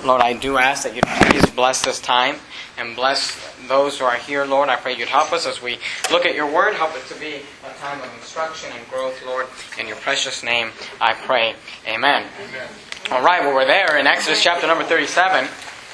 Lord, I do ask that you'd please bless this time and bless those who are here, Lord. I pray you'd help us as we look at your word. Help it to be a time of instruction and growth, Lord. In your precious name, I pray. Amen. Amen. All right, well, we're there in Exodus chapter number 37.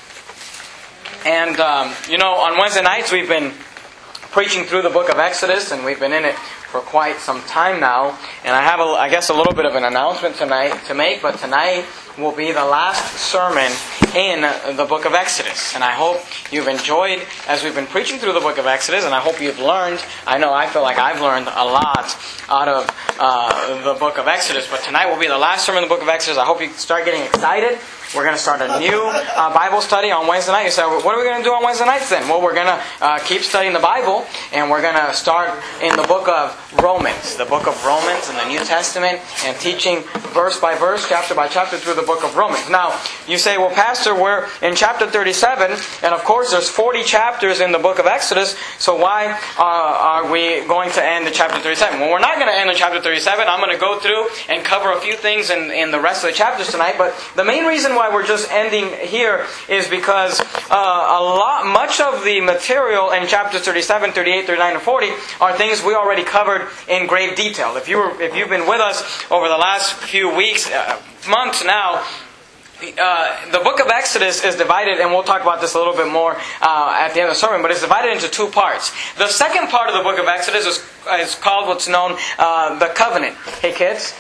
And, on Wednesday nights we've been preaching through the book of Exodus, and we've been in it for quite some time now. And I have, a little bit of an announcement tonight to make, but tonight will be the last sermon in the book of Exodus. And I hope you've enjoyed as we've been preaching through the book of Exodus, and I hope you've learned. I feel like I've learned a lot out of the book of Exodus, but tonight will be the last sermon in the book of Exodus. I hope you start getting excited. We're going to start a new Bible study on Wednesday night. You say, what are we going to do on Wednesday nights then? Well, we're going to keep studying the Bible, and we're going to start in the book of Romans. The book of Romans in the New Testament, and teaching verse by verse, chapter by chapter through the book of Romans. Now, you say, well, Pastor, we're in chapter 37, and of course there's 40 chapters in the book of Exodus, so why are we going to end in chapter 37? Well, we're not going to end in chapter 37. I'm going to go through and cover a few things in the rest of the chapters tonight, but the main reason why we're just ending here is because much of the material in chapters 37, 38, 39, and 40 are things we already covered in great detail. If you've been with us over the last few weeks, months now, the book of Exodus is divided, and we'll talk about this a little bit more at the end of the sermon, but it's divided into two parts. The second part of the book of Exodus is called what's known the covenant. Hey kids,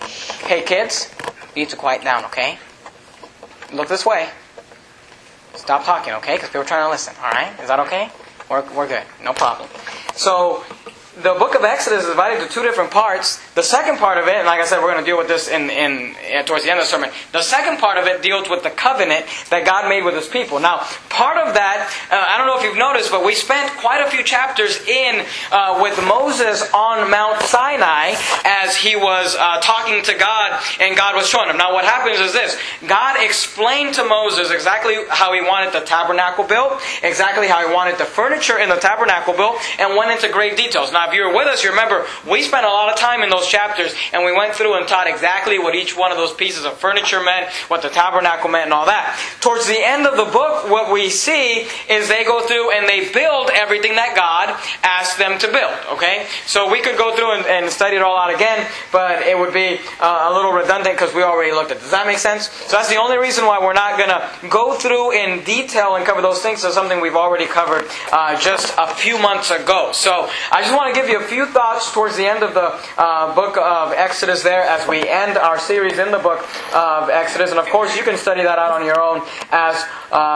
you need to quiet down, okay? Look this way. Stop talking, okay? Because people are trying to listen, alright? Is that okay? We're good. No problem. So, the book of Exodus is divided into two different parts. The second part of it, and like I said, we're going to deal with this towards the end of the sermon. The second part of it deals with the covenant that God made with His people. Now, part of that, I don't know if you've noticed, but we spent quite a few chapters with Moses on Mount Sinai as he was talking to God, and God was showing him. Now, what happens is this. God explained to Moses exactly how He wanted the tabernacle built, exactly how He wanted the furniture in the tabernacle built, and went into great details. Now, if you were with us, you remember we spent a lot of time in those chapters, and we went through and taught exactly what each one of those pieces of furniture meant, what the tabernacle meant, and all that. Towards the end of the book, what we see is they go through and they build everything that God asked them to build. Okay? So we could go through and study it all out again, but it would be a little redundant because we already looked at it. Does that make sense? So that's the only reason why we're not going to go through in detail and cover those things. So something we've already covered just a few months ago. So I just want to give you a few thoughts towards the end of the book of Exodus there as we end our series in the book of Exodus. And of course, you can study that out on your own as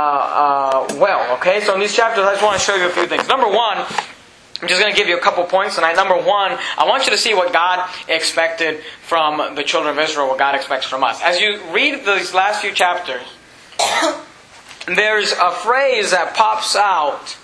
well. Okay, so in these chapters, I just want to show you a few things. Number one, I'm just going to give you a couple points tonight. Number one, I want you to see what God expected from the children of Israel, what God expects from us. As you read these last few chapters, there's a phrase that pops out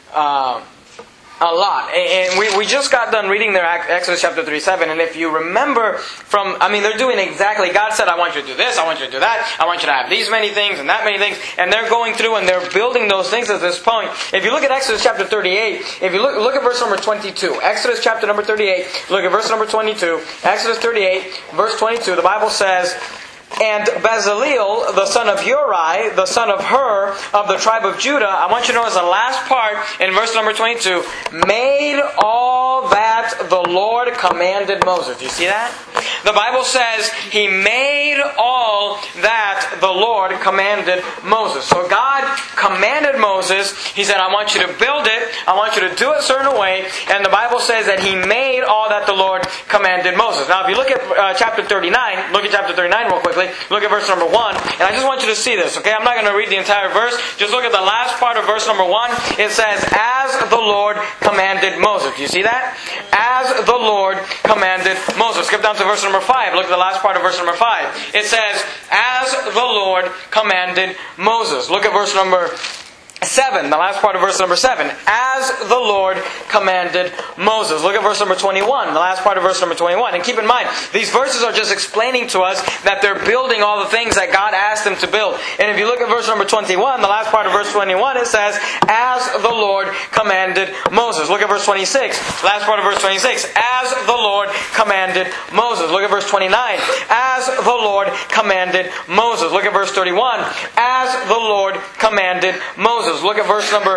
a lot. And we just got done reading their Exodus chapter 37, and if you remember they're doing exactly, God said, I want you to do this, I want you to do that, I want you to have these many things and that many things, and they're going through and they're building those things at this point. If you look at Exodus chapter 38, if you look at verse number 22, Exodus chapter number 38, look at verse number 22, Exodus 38, verse 22, the Bible says, and Bezaleel, the son of Uri, the son of Hur, of the tribe of Judah, I want you to notice the last part in verse number 22, made all that the Lord commanded Moses. Do you see that? The Bible says He made all that the Lord commanded Moses. So God commanded Moses. He said, I want you to build it. I want you to do it a certain way. And the Bible says that He made all that the Lord commanded Moses. Now, if you look at chapter 39, look at chapter 39 real quickly. Look at verse number 1. And I just want you to see this, okay? I'm not going to read the entire verse. Just look at the last part of verse number 1. It says, as the Lord commanded Moses. Do you see that? As the Lord commanded Moses. Skip down to verse number 5. Look at the last part of verse number 5. It says, as the Lord commanded Moses. Look at verse number 7, the last part of verse number 7, as the Lord commanded Moses. Look at verse number 21, the last part of verse number 21. And keep in mind, these verses are just explaining to us that they're building all the things that God asked them to build. And if you look at verse number 21, the last part of verse 21, it says, as the Lord commanded Moses. Look at verse 26, last part of verse 26, as the Lord commanded Moses. Look at verse 29, as the Lord commanded Moses. Look at verse 31, as the Lord commanded Moses. Look at verse number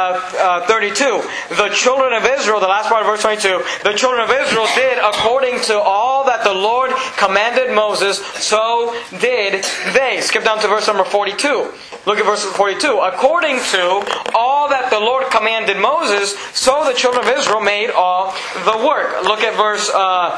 32. The children of Israel, the last part of verse 22, the children of Israel did according to all that the Lord commanded Moses, so did they. Skip down to verse number 42. Look at verse 42. According to all that the Lord commanded Moses, so the children of Israel made all the work. Look at verse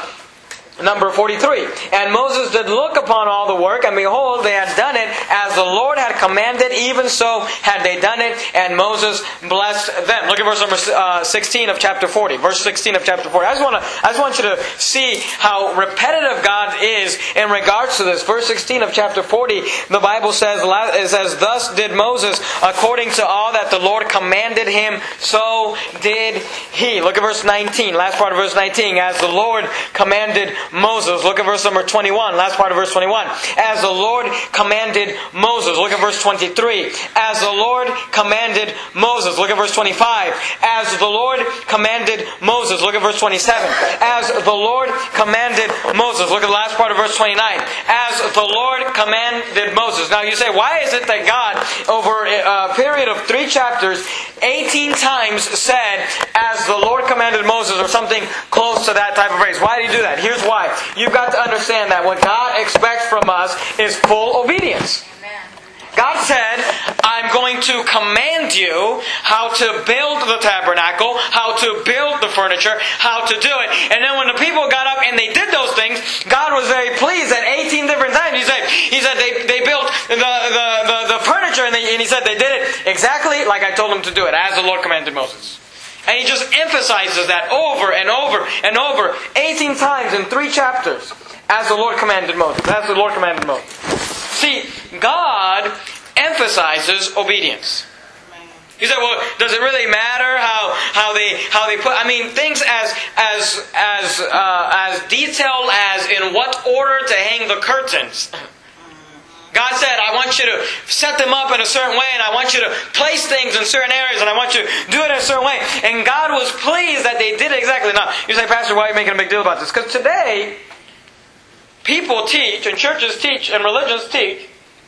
number 43. And Moses did look upon all the work, and behold, they had done it as the Lord had commanded, even so had they done it, and Moses blessed them. Look at verse number 16 of chapter 40. Verse 16 of chapter 40. I just want you to see how repetitive God is in regards to this. Verse 16 of chapter 40, the Bible says, it says, thus did Moses according to all that the Lord commanded him, so did he. Look at verse 19, last part of verse 19. As the Lord commanded Moses. Look at verse number 21. Last part of verse 21. As the Lord commanded Moses. Look at verse 23. As the Lord commanded Moses. Look at verse 25. As the Lord commanded Moses. Look at verse 27. As the Lord commanded Moses. Look at the last part of verse 29. As the Lord commanded Moses. Now you say, why is it that God, over a period of 3 chapters, 18 times said, as the Lord commanded Moses, or something close to that type of phrase? Why did He do that? Here's why. You've got to understand that what God expects from us is full obedience. God said, I'm going to command you how to build the tabernacle, how to build the furniture, how to do it. And then when the people got up and they did those things, God was very pleased at 18 different times. He said they built the furniture, and He said they did it exactly like I told them to do it, as the Lord commanded Moses. And He just emphasizes that over and over and over, 18 times in 3 chapters, as the Lord commanded Moses. As the Lord commanded Moses. See, God emphasizes obedience. You say, well, does it really matter how they put? I mean, things as detailed as in what order to hang the curtains. God said, I want you to set them up in a certain way, and I want you to place things in certain areas, and I want you to do it in a certain way. And God was pleased that they did it exactly. Now, you say, Pastor, why are you making a big deal about this? Because today, people teach, and churches teach, and religions teach,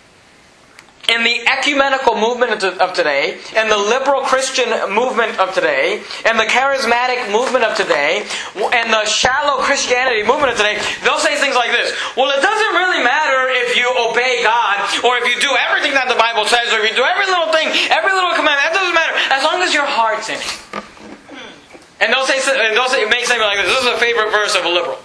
in the ecumenical movement of today, and the liberal Christian movement of today, and the charismatic movement of today, and the shallow Christianity movement of today, they'll say things like this. Well, it doesn't really matter if you obey God, or if you do everything that the Bible says, or if you do every little thing, every little commandment. That doesn't matter, as long as your heart's in it. And they'll say, make something like this. This is a favorite verse of a liberal.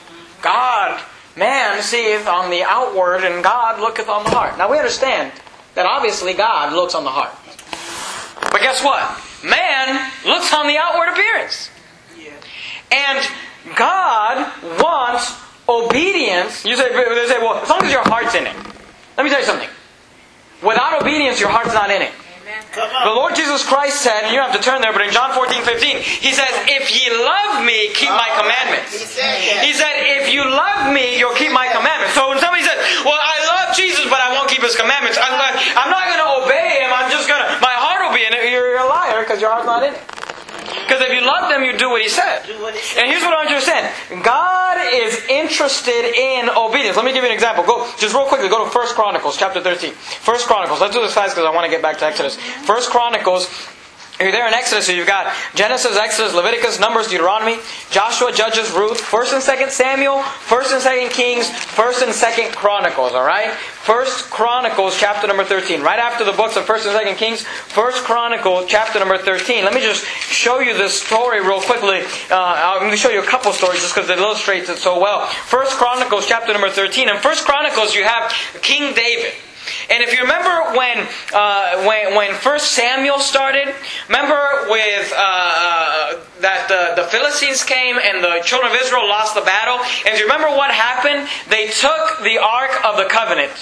Man seeth on the outward, and God looketh on the heart. Now we understand that obviously God looks on the heart. But guess what? Man looks on the outward appearance. And God wants obedience. They say, well, as long as your heart's in it. Let me tell you something. Without obedience, your heart's not in it. The Lord Jesus Christ said, and you don't have to turn there, but in John 14:15, He says, if ye love me, keep my commandments. He said, if you love me, you'll keep my commandments. So when somebody says, well, I love Jesus, but I won't keep His commandments, I'm not going to obey Him, my heart will be in it. You're a liar, because your heart's not in it. Because if you love them, you do what He said. And here's what I want you to understand. God is interested in obedience. Let me give you an example. Just real quickly, go to 1 Chronicles chapter 13. 1 Chronicles. Let's do this fast because I want to get back to Exodus. 1 Chronicles. You're there in Exodus, so you've got Genesis, Exodus, Leviticus, Numbers, Deuteronomy, Joshua, Judges, Ruth, 1st and 2nd Samuel, 1st and 2nd Kings, 1st and 2nd Chronicles, alright? 1st Chronicles, chapter number 13. Right after the books of 1st and 2nd Kings, 1st Chronicles, chapter number 13. Let me just show you this story real quickly. I'm going to show you a couple stories just because it illustrates it so well. 1st Chronicles, chapter number 13. In 1st Chronicles, you have King David. And if you remember when 1 Samuel started, remember with that the Philistines came and the children of Israel lost the battle? And do you remember what happened? They took the Ark of the Covenant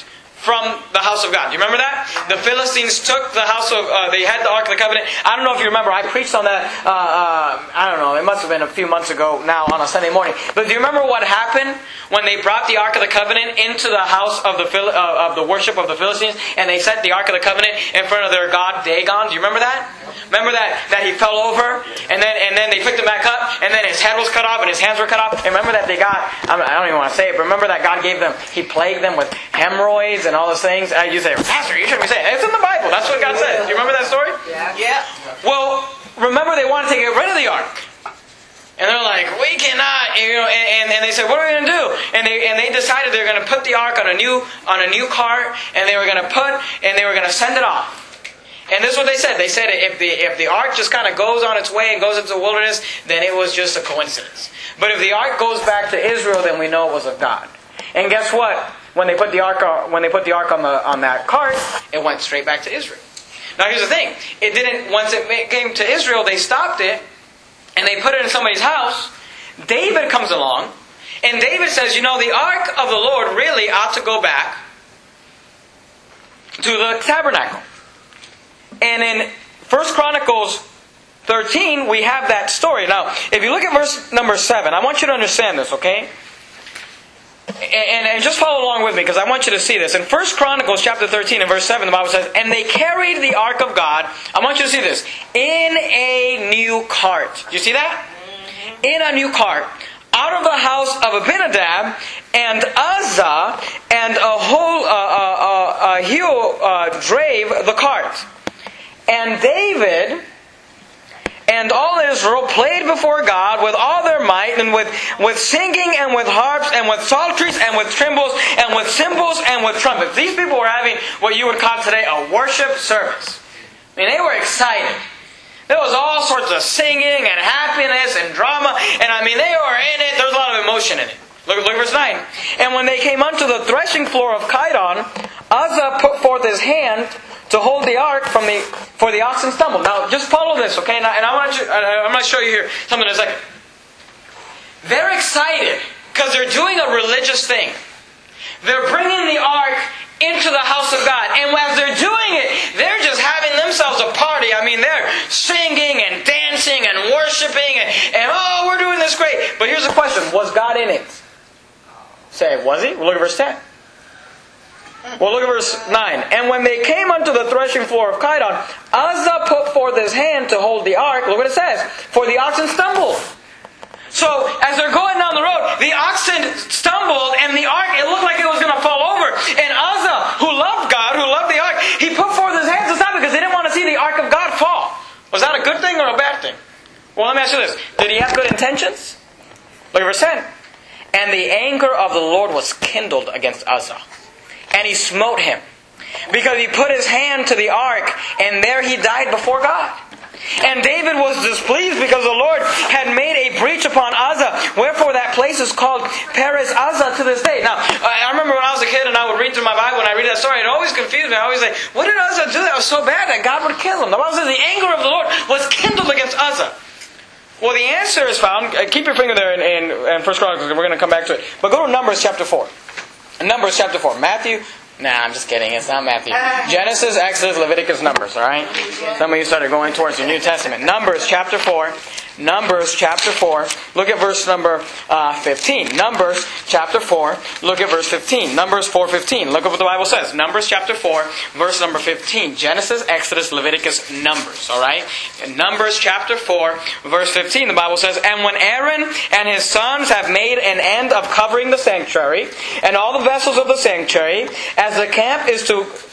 from the house of God. Do you remember that? The Philistines took the house of, they had the Ark of the Covenant. I don't know if you remember, I preached on that, I don't know, it must have been a few months ago now on a Sunday morning. But do you remember what happened when they brought the Ark of the Covenant into the house of the worship of the Philistines, and they set the Ark of the Covenant in front of their god Dagon? Do you remember that? Remember that he fell over, and then they picked him back up, and then his head was cut off, and his hands were cut off. And remember that they got, I don't even want to say it, but remember that God gave them, He plagued them with hemorrhoids and all those things. You say, Pastor, you shouldn't be saying it. It's in the Bible. That's what God says. Do you remember that story? Yeah. Well, remember they wanted to get rid of the Ark. And they're like, we cannot, and they said, what are we going to do? And they decided they were going to put the Ark on a new cart, and they were going to send it off. And this is what they said. They said if the Ark just kind of goes on its way and goes into the wilderness, then it was just a coincidence. But if the Ark goes back to Israel, then we know it was of God. And guess what? When they put the Ark on that cart, it went straight back to Israel. Now here's the thing. It didn't. Once it came to Israel, they stopped it and they put it in somebody's house. David comes along, and David says, the Ark of the Lord really ought to go back to the tabernacle. And in 1 Chronicles 13, we have that story. Now, if you look at verse number 7, I want you to understand this, okay? And just follow along with me, because I want you to see this. In 1 Chronicles chapter 13 and verse 7, the Bible says, and they carried the Ark of God, I want you to see this, in a new cart. Do you see that? In a new cart. Out of the house of Abinadab, and Uzzah, and Ahio drave the cart. And David and all Israel played before God with all their might, and with singing, and with harps, and with psalteries, and with timbrels, and with cymbals, and with trumpets. These people were having what you would call today a worship service. I mean, they were excited. There was all sorts of singing and happiness and drama, and I mean, they were in it. There was a lot of emotion in it. Look at verse 9. And when they came unto the threshing floor of Kidon, Uzzah put forth his hand to hold the ark for the oxen stumbled. Now, just follow this, okay? And I'm going to show you here something in a second. They're excited because they're doing a religious thing. They're bringing the ark into the house of God. And as they're doing it, they're just having themselves a party. I mean, they're singing and dancing and worshiping and oh, we're doing this great. But here's the question. Was God in it? Say, was He? Well, look at verse 10. Well, look at verse 9. And when they came unto the threshing floor of Kidon, Uzzah put forth his hand to hold the ark. Look what it says. For the oxen stumbled. So, as they're going down the road, the oxen stumbled, and the ark, it looked like it was going to fall over. And Uzzah, who loved God, who loved the ark, he put forth his hands to stop it because they didn't want to see the ark of God fall. Was that a good thing or a bad thing? Well, let me ask you this. Did he have good intentions? Look at verse 10. And the anger of the Lord was kindled against Uzzah. And he smote him, because he put his hand to the ark, and there he died before God. And David was displeased because the Lord had made a breach upon Uzzah. Wherefore that place is called Perez Uzzah to this day. Now, I remember when I was a kid and I would read through my Bible, and I read that story, it always confused me. I always say, what did Uzzah do that was so bad that God would kill him? The Bible says the anger of the Lord was kindled against Uzzah. Well, the answer is found, keep your finger there in 1 Chronicles, we're going to come back to it. But go to Numbers chapter 4. Numbers chapter 4. Matthew. Nah, I'm just kidding. It's not Matthew. Genesis, Exodus, Leviticus, Numbers. All right? Some of you started going towards the New Testament. Numbers chapter 4. Numbers chapter 4. Look at verse number 15. Numbers chapter 4. Look at verse 15. Numbers 4:15. Look at what the Bible says. Numbers chapter 4, verse number 15. Genesis, Exodus, Leviticus, Numbers. All right? In Numbers chapter 4, verse 15, the Bible says, and when Aaron and his sons have made an end of covering the sanctuary and all the vessels of the sanctuary, as the camp is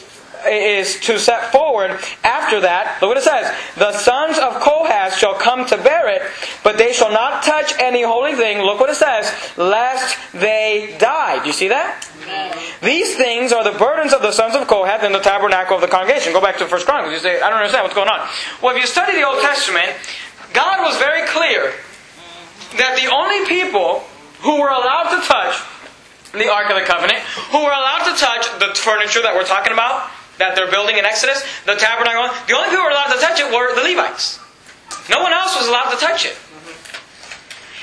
to set forward after that, look what it says. The sons of Kohath shall come to bear it, but they shall not touch any holy thing, look what it says, lest they die. Do you see that? These things are the burdens of the sons of Kohath in the tabernacle of the congregation. Go back to 1 Chronicles. You say, I don't understand what's going on. Well, if you study the Old Testament, God was very clear that the only people who were allowed to touch the Ark of the Covenant, who were allowed to touch the furniture that we're talking about, that they're building in Exodus, the tabernacle, the only people who were allowed to touch it were the Levites. No one else was allowed to touch it.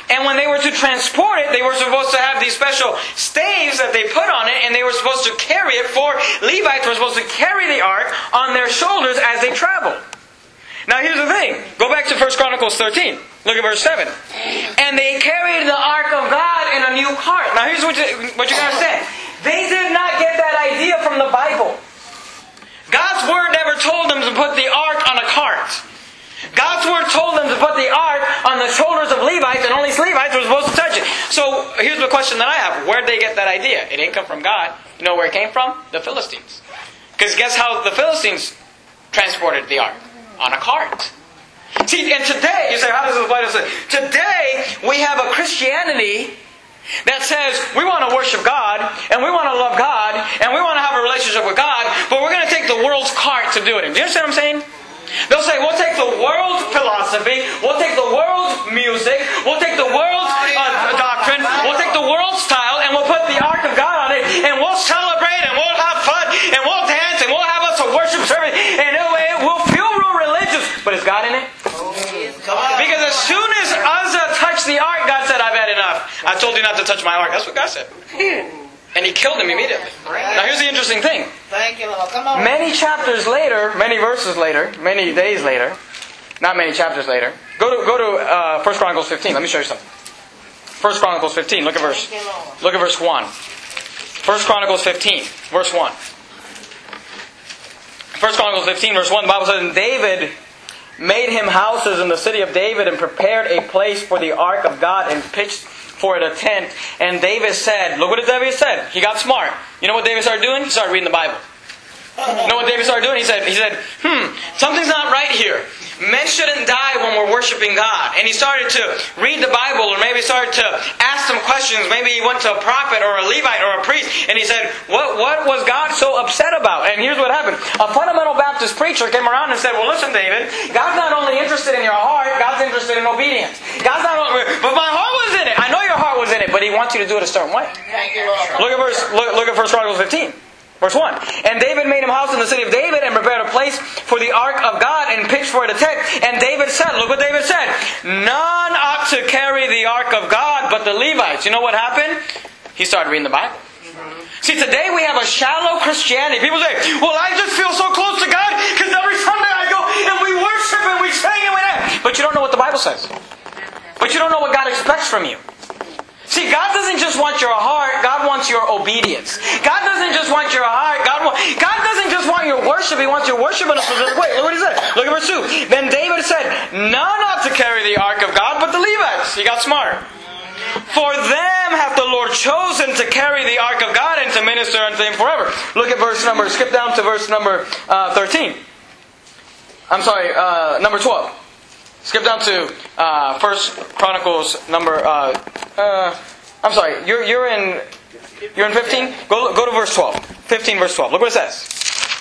And when they were to transport it, they were supposed to have these special staves that they put on it, and they were supposed to carry it. For Levites were supposed to carry the ark on their shoulders as they traveled. Now here's the thing. Go back to 1 Chronicles 13. Look at verse 7. And they carried the ark of God in a new cart. Now here's what you got to understand. They did not get that idea from the Bible. God's Word never told them to put the ark on a cart. God's Word told them to put the ark on the shoulders of Levites, and only Levites were supposed to touch it. So here's the question that I have. Where did they get that idea? It didn't come from God. You know where it came from? The Philistines. Because guess how the Philistines transported the ark? On a cart. See, and today, you say, how does this apply to us? Today, we have a Christianity that says we want to worship God, and we want to love God, and we want to have a relationship with God, but we're going to take the world's cart to do it. Do you understand what I'm saying? They'll say, we'll take the world's philosophy, we'll take the world's music, we'll take the world's doctrine, we'll take the world's style, and we'll put the ark of God on it, and we'll celebrate, and we'll have fun, and we'll dance, and we'll have us a worship service, and it will feel real religious. But is God in it? Because as soon as Uzzah touched the ark, God said, I've had enough. I told you not to touch my ark. That's what God said. And He killed him immediately. Now here's the interesting thing. Thank you, Lord. Come on. Many chapters later, many verses later, many days later, not many chapters later, go to 1 Chronicles 15. Let me show you something. 1 Chronicles 15. Look at verse 1. 1 Chronicles 15, verse 1. 1 Chronicles 15, verse 1, the Bible says, and David made him houses in the city of David and prepared a place for the ark of God and pitched for it a tent. And David said, look what David said. He got smart. You know what David started doing? He started reading the Bible. You know what David started doing? He said, something's not right here. Men shouldn't die when we're worshiping God. And he started to read the Bible, or maybe started to ask some questions. Maybe he went to a prophet or a Levite or a priest, and he said, what was God so upset about? And here's what happened. A fundamental Baptist preacher came around and said, well, listen, David, God's not only interested in your heart, God's interested in obedience. God's not only, but my heart was in it. I know your heart was in it, but He wants you to do it a certain way. Thank you, Lord. Look at 1 Chronicles 15. Verse 1. And David made him a house in the city of David and prepared a place for the ark of God and pitched for it a tent. And David said, look what David said, none ought to carry the ark of God but the Levites. You know what happened? He started reading the Bible. See, today we have a shallow Christianity. People say, well, I just feel so close to God because every Sunday I go and we worship and we sing and we dance. But you don't know what the Bible says. But you don't know what God expects from you. See, God doesn't just want your heart, God wants your obedience. God doesn't just want your heart, God doesn't just want your worship, He wants your worship in a specific way. Look what He said. Look at verse 2. Then David said, none ought to carry the ark of God but the Levites. He got smart. For them hath the Lord chosen to carry the ark of God and to minister unto Him forever. Look at skip down to verse number 13. I'm sorry, number 12. Skip down to 1 Chronicles number. I'm sorry. You're in 15. Go to verse 12. 15 verse 12. Look what it says.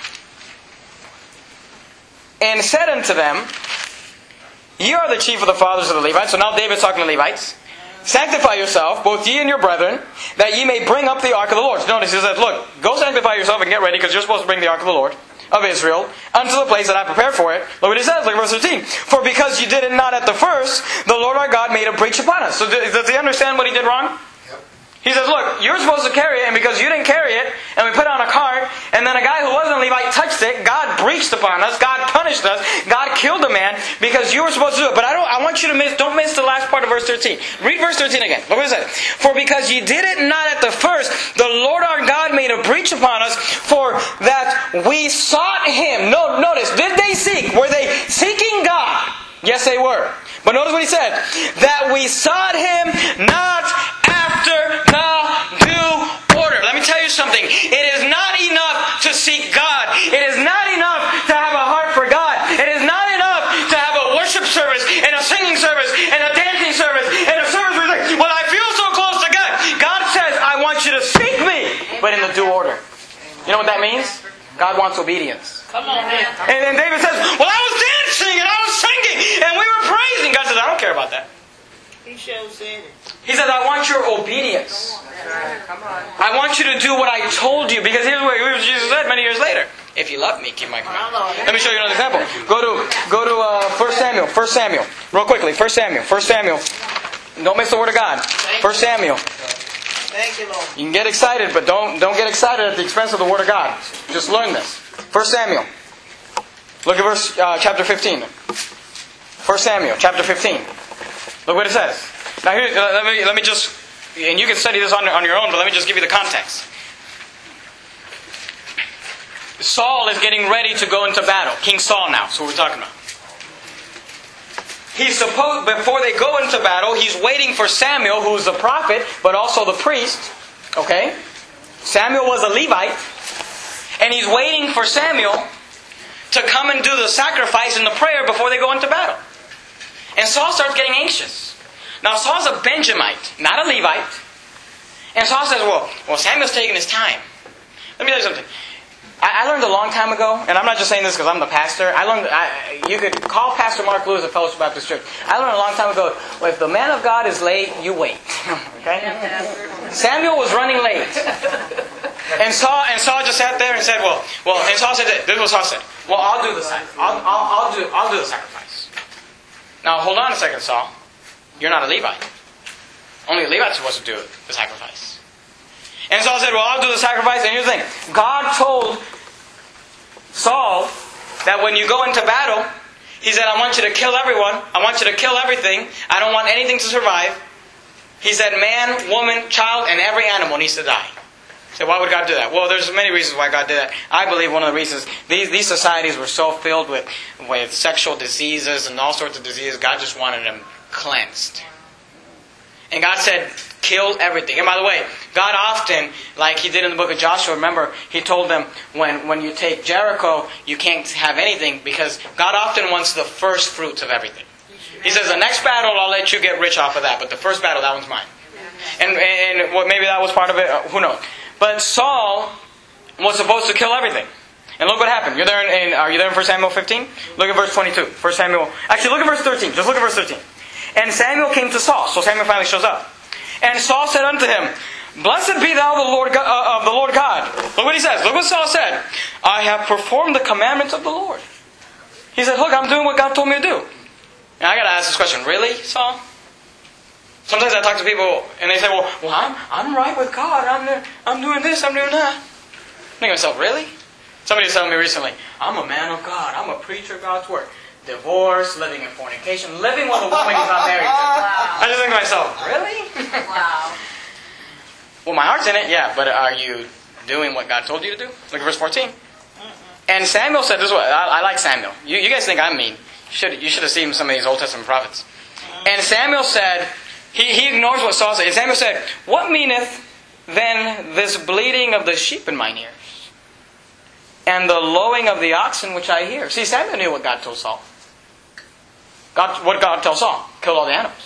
And said unto them, ye are the chief of the fathers of the Levites. So now David's talking to Levites. Sanctify yourself, both ye and your brethren, that ye may bring up the ark of the Lord. Notice he says, look, go sanctify yourself and get ready, because you're supposed to bring the ark of the Lord of Israel unto the place that I prepared for it. Look what he says, look at verse 13. For because you did it not at the first, the Lord our God made a breach upon us. So does he understand what he did wrong? He says, look, you're supposed to carry it, and because you didn't carry it, and we put it on a cart, and then a guy who wasn't a Levite touched it, God breached upon us, God punished us, God killed a man, because you were supposed to do it. But I want you to don't miss the last part of verse 13. Read verse 13 again. Look what it says. For because you did it not at the first, the Lord our God made a breach upon us, for that we sought Him. Notice, did they seek? Were they seeking God? Yes, they were. But notice what he said. That we sought Him not after the due order. Let me tell you something. It is not enough to seek God. It is not enough to have a heart for God. It is not enough to have a worship service and a singing service and a dancing service and a service where you're like, well, I feel so close to God. God says, I want you to seek me, but in the due order. You know what that means? God wants obedience. Come on, man. And then David says, well, I was dancing and I was singing and we were praising. God says, I don't care about that. He shows it. He says, I want your obedience. I want you to do what I told you. Because here's what Jesus said many years later. If you love me, keep my commandments. Let me show you another example. Go to 1 Samuel. 1 Samuel. Real quickly. 1 Samuel. Don't miss the Word of God. 1 Samuel. Thank you, Lord. You can get excited, but don't get excited at the expense of the Word of God. Just learn this. 1 Samuel. Look at chapter 15. 1 Samuel, chapter 15. Look what it says. Now here, let me just, and you can study this on your own, but let me just give you the context. Saul is getting ready to go into battle. King Saul now, that's what we're talking about. He's supposed, before they go into battle, he's waiting for Samuel, who's the prophet, but also the priest. Okay? Samuel was a Levite. And he's waiting for Samuel to come and do the sacrifice and the prayer before they go into battle. And Saul starts getting anxious. Now Saul's a Benjamite, not a Levite. And Saul says, well, Samuel's taking his time. Let me tell you something. I learned a long time ago, and I'm not just saying this because I'm the pastor. You could call Pastor Mark Lewis of Fellowship Baptist Church. I learned a long time ago, well, if the man of God is late, you wait. Okay? Samuel was running late. And Saul just sat there and said, and Saul said, this is what Saul said. Well, I'll do the sacrifice. I'll do the sacrifice. Now, hold on a second, Saul. You're not a Levite. Only a Levite's supposed to do the sacrifice. And Saul said, well, I'll do the sacrifice. And here's the thing. God told Saul that when you go into battle, He said, I want you to kill everyone. I want you to kill everything. I don't want anything to survive. He said, man, woman, child, and every animal needs to die. So why would God do that? Well, there's many reasons why God did that. I believe one of the reasons, these societies were so filled with sexual diseases and all sorts of diseases, God just wanted them cleansed. And God said, kill everything. And by the way, God often, like He did in the book of Joshua, remember, He told them, when you take Jericho, you can't have anything, because God often wants the first fruits of everything. He says, the next battle, I'll let you get rich off of that, but the first battle, that one's mine. And maybe that was part of it, who knows. But Saul was supposed to kill everything. And look what happened. Are you there in 1 Samuel 15? Look at verse 22. 1 Samuel. Actually, look at verse 13. Just look at verse 13. And Samuel came to Saul. So Samuel finally shows up. And Saul said unto him, Blessed be thou of the Lord God. Look what he says. Look what Saul said. I have performed the commandments of the Lord. He said, look, I'm doing what God told me to do. Now I got to ask this question. Really, Saul? Sometimes I talk to people and they say, well, I'm right with God. I'm doing this, I'm doing that. I think to myself, really? Somebody was telling me recently, I'm a man of God. I'm a preacher of God's Word. Divorce, living in fornication, living with a woman he's not married to. Wow. I just think to myself, really? Wow. Well, my heart's in it, yeah, but are you doing what God told you to do? Look at verse 14. And Samuel said this way. I like Samuel. You guys think I'm mean. You should have seen some of these Old Testament prophets. And Samuel said, he ignores what Saul said. And Samuel said, What meaneth then this bleating of the sheep in mine ears? And the lowing of the oxen which I hear? See, Samuel knew what God told Saul. What God told Saul? Kill all the animals.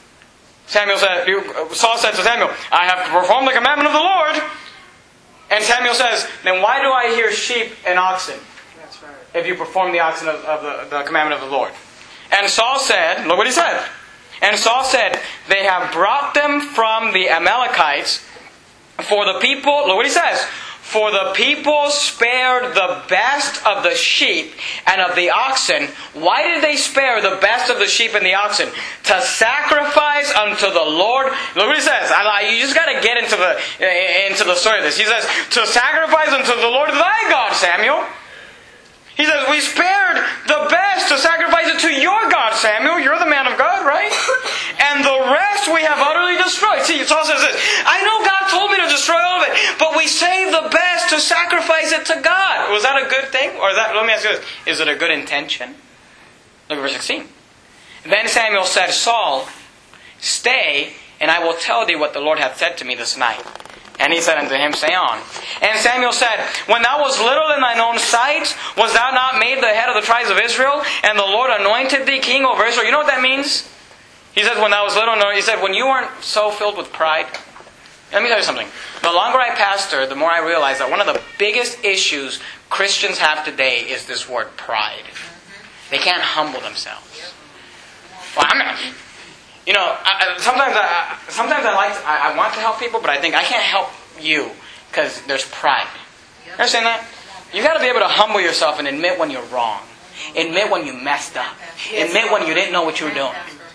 Saul said to Samuel, I have performed the commandment of the Lord. And Samuel says, then why do I hear sheep and oxen? That's right. If you perform the oxen of the commandment of the Lord. And Saul said, look what he said. And Saul said, they have brought them from the Amalekites for the people, look what he says, for the people spared the best of the sheep and of the oxen. Why did they spare the best of the sheep and the oxen? To sacrifice unto the Lord. Look what he says. You just got to get into the story of this. He says, to sacrifice unto the Lord thy God, Samuel. He says, we spared the best to sacrifice it to your God, Samuel. You're the man of God, right? And the rest we have utterly destroyed. See, Saul says this. I know God told me to destroy all of it, but we saved the best to sacrifice it to God. Was that a good thing? Or let me ask you this. Is it a good intention? Look at verse 16. Then Samuel said, Saul, stay, and I will tell thee what the Lord hath said to me this night. And he said unto him, say on. And Samuel said, when thou wast little in thine own sight, was thou not made the head of the tribes of Israel? And the Lord anointed thee king over Israel. You know what that means? He says, when thou was little, he said, when you weren't so filled with pride. Let me tell you something. The longer I pastor, the more I realize that one of the biggest issues Christians have today is this word pride. They can't humble themselves. Well, I'm not... You know, sometimes I want to help people, but I think I can't help you because there's pride. You understand that? You got to be able to humble yourself and admit when you're wrong. Admit when you messed up. Admit when you didn't know what you were doing.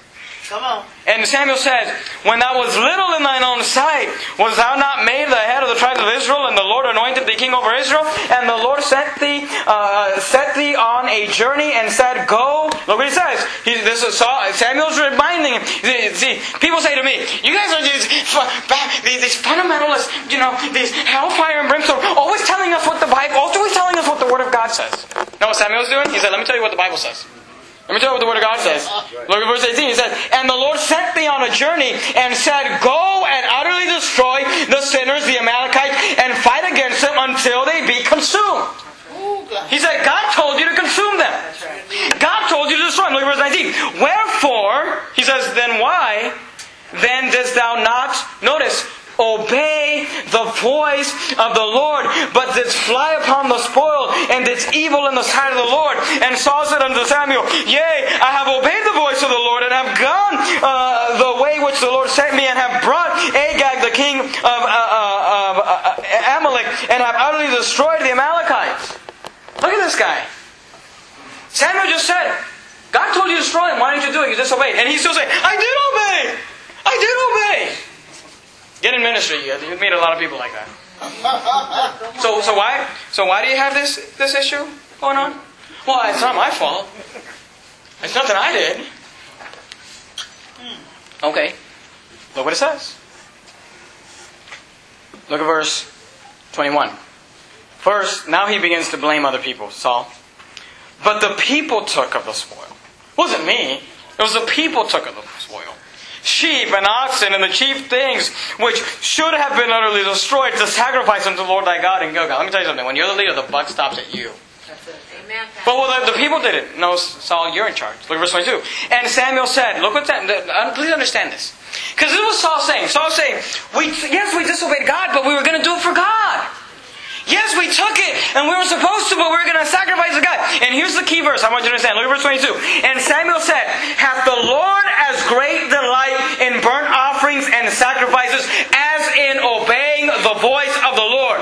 Come on. And Samuel said, when thou was little in thine own sight, was thou not made the head of the tribes of Israel, and the Lord anointed thee king over Israel? And the Lord set thee on a journey and said, go. Look what he says. Samuel's reminding him. See, people say to me, you guys are these fundamentalists, these hellfire and brimstone, always telling us what the Bible, always telling us what the Word of God says. Know what Samuel's doing? He said, let me tell you what the Bible says. Let me tell you what the Word of God says. Look at verse 18. He said, and the Lord sent thee on a journey and said, go and utterly destroy the sinners, the Amalekites, and fight against them until they be consumed. He said, God told you to consume them. God told you to destroy them. Look at verse 19. Wherefore, he says, then why? Then didst thou not, notice, obey the voice of the Lord, but didst fly upon the spoil, and didst evil in the sight of the Lord. And Saul said unto Samuel, yea, I have obeyed the voice of the Lord, and have gone the way which the Lord sent me, and have brought Agag the king of Amalek, and have utterly destroyed the Amalekites. Look at this guy. Samuel just said, God told you to destroy him. Why didn't you do it? You disobeyed. And he's still saying, I did obey. I did obey. Get in ministry. You meet a lot of people like that. So why? So why do you have this issue going on? Well, it's not my fault. It's nothing I did. Okay. Look what it says. Look at verse 21. First, now he begins to blame other people, Saul. But the people took of the spoil. It wasn't me. It was the people took of the spoil. Sheep and oxen and the chief things which should have been utterly destroyed to sacrifice unto the Lord thy God in Gilgal. Let me tell you something. When you're the leader, the buck stops at you. Amen. But the people did it. No, Saul, you're in charge. Look at verse 22. And Samuel said, look what that, please understand this. Because this is what Saul's saying. Saul's saying, yes, we disobeyed God, but we were going to do it for God. Yes, we took it, and we were supposed to, but we were going to sacrifice to God. And here's the key verse I want you to understand. Look at verse 22. And Samuel said, hath the Lord as great delight in burnt offerings and sacrifices as in obeying the voice of the Lord?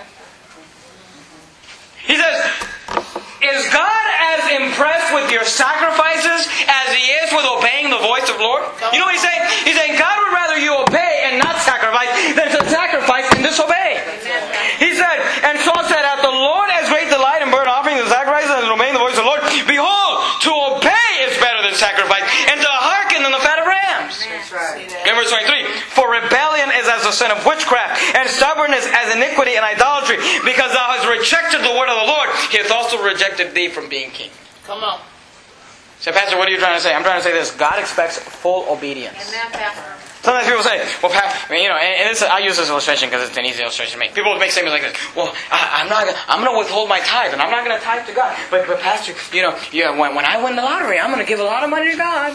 He says, is God as impressed with your sacrifices as He is with obeying the voice of the Lord? You know what He's saying? He's saying God would rather you obey and not sacrifice than to sacrifice and disobey. He said, and Saul said, hath the Lord as great delight in burnt offerings and sacrifices as in obeying the voice of the Lord? Behold, to obey is better than sacrifice, and to hearken than the fat of rams. In verse 23, for rebellion is as the sin of witchcraft, and stubbornness as iniquity and idolatry. Because thou hast rejected the word of the Lord, He hath also rejected thee from being king. Come on. So, Pastor, what are you trying to say? I'm trying to say this. God expects full obedience. Amen, Pastor. Sometimes people say, well, and this, I use this illustration because it's an easy illustration to make. People make statements like this. Well, I'm going to withhold my tithe, and I'm not going to tithe to God. But Pastor, when I win the lottery, I'm going to give a lot of money to God.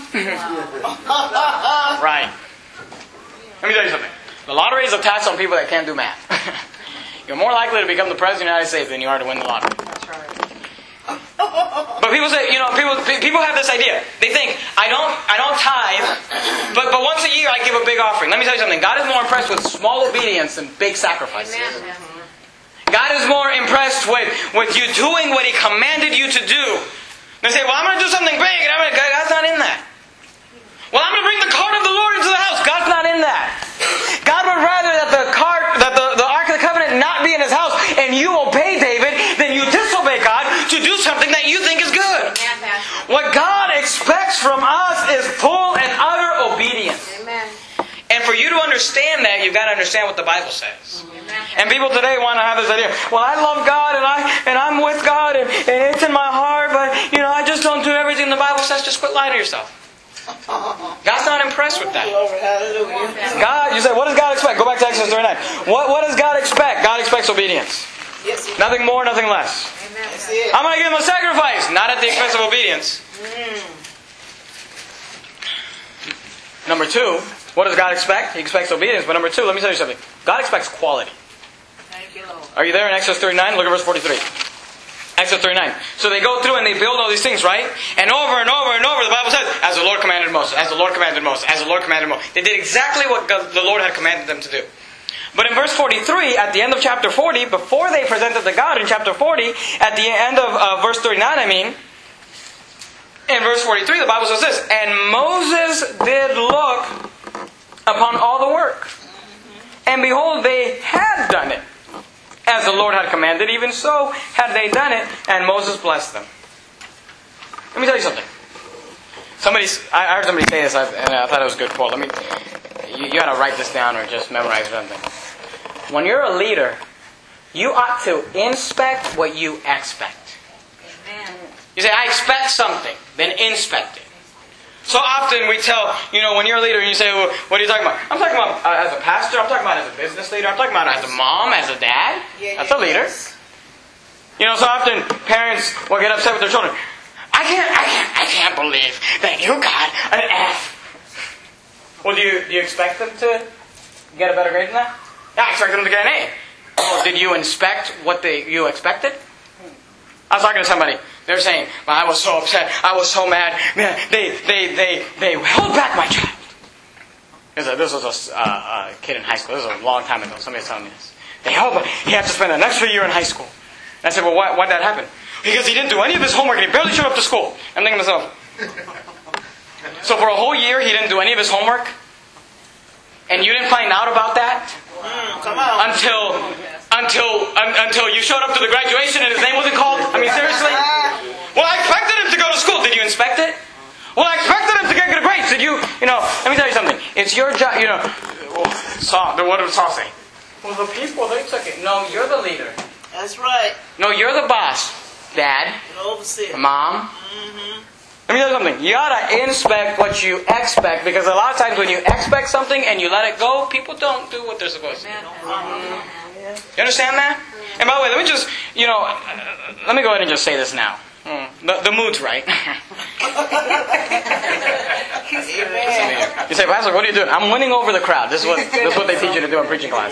Right. Let me tell you something. The lottery is a tax on people that can't do math. You're more likely to become the President of the United States than you are to win the lottery. That's right. But people say, people have this idea. They think, I don't tithe, but once a year I give a big offering. Let me tell you something. God is more impressed with small obedience than big sacrifices. Amen. God is more impressed with you doing what He commanded you to do. They say, well, I'm going to do something big, and God's not in that. Well, I'm going to bring the cart of the Lord into the house. God's not in that. God would rather that the Ark of the Covenant not be in His house, and you obey David, than you disobey God to do something that you think is good. Amen. What God expects from us is full and utter obedience. Amen. And for you to understand that, you've got to understand what the Bible says. Amen. And people today want to have this idea, well, I love God, and I'm with God, and it's in my heart, but I just don't do everything the Bible says. Just quit lying to yourself. God's not impressed with that. God, you say, what does God expect? Go back to Exodus 39. What does God expect? God expects obedience. Yes, Nothing more, nothing less. Amen. I'm going to give Him a sacrifice, not at the expense of obedience. Number two, what does God expect? He expects obedience. But number two, let me tell you something. God expects quality. Thank you, Lord. Are you there in Exodus 39? Look at verse 43. Exodus 39. So they go through and they build all these things, right? And over and over and over, the Bible says, as the Lord commanded Moses, as the Lord commanded Moses, as the Lord commanded Moses. They did exactly what the Lord had commanded them to do. But in verse 43, at the end of chapter 40, before they presented to God in chapter 40, at the end of verse 39, in verse 43, the Bible says this, and Moses did look upon all the work. And behold, they had done it, as the Lord had commanded. Even so had they done it, and Moses blessed them. Let me tell you something. I heard somebody say this, and I thought it was a good quote. You got to write this down or just memorize something. When you're a leader, you ought to inspect what you expect. Amen. You say, I expect something, then inspect it. So often we tell, when you're a leader and you say, well, what are you talking about? I'm talking about as a pastor, I'm talking about as a business leader, I'm talking about as a mom, as a dad. That's a leader. So often parents will get upset with their children. I can't believe that you got an F. Well, do you expect them to get a better grade than that? Yeah, I expect them to get an A. Well, did you inspect what you expected? I was talking to somebody. They were saying, well, I was so upset. I was so mad. Man, they held back my child. This was a kid in high school. This was a long time ago. Somebody was telling me this. They held back. He had to spend an extra year in high school. And I said, well, why did that happen? Because he didn't do any of his homework and he barely showed up to school. I'm thinking to myself, so for a whole year he didn't do any of his homework? And you didn't find out about that? Come on. Until you showed up to the graduation and his name wasn't called? I mean, seriously? Well, I expected him to go to school. Did you inspect it? Well, I expected him to get good grades. Did you, let me tell you something. It's your job, what did Saul say? Well, the people, they took it. No, you're the leader. That's right. No, you're the boss. Dad. Overseer. Mom. Mm-hmm. Let me tell you something. You ought to inspect what you expect, because a lot of times when you expect something and you let it go, people don't do what they're supposed to do. You understand that? And by the way, let me just, let me go ahead and just say this now. The mood's right. You say, Pastor, what are you doing? I'm winning over the crowd. This is what they teach you to do in preaching class.